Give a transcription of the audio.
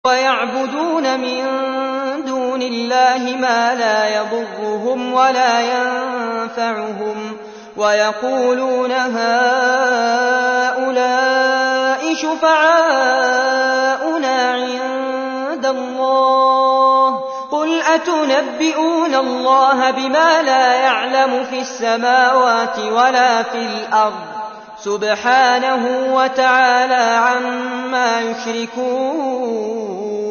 وَيَعْبُدُونَ مِن دُونِ اللَّهِ مَا لَا يَضُرُّهُمْ وَلَا يَنفَعُهُمْ وَيَقُولُونَ هَٰؤُلَاءِ شُفَعَاؤُنَا عِندَ اللَّهِ ۚ قُلْ أَتُنَبِّئُونَ اللَّهَ بِمَا لَا يَعْلَمُ فِي السَّمَاوَاتِ وَلَا فِي الْأَرْضِ ۚ سُبْحَانَهُ وَتَعَالَىٰ عَمَّا يُشْرِكُونَ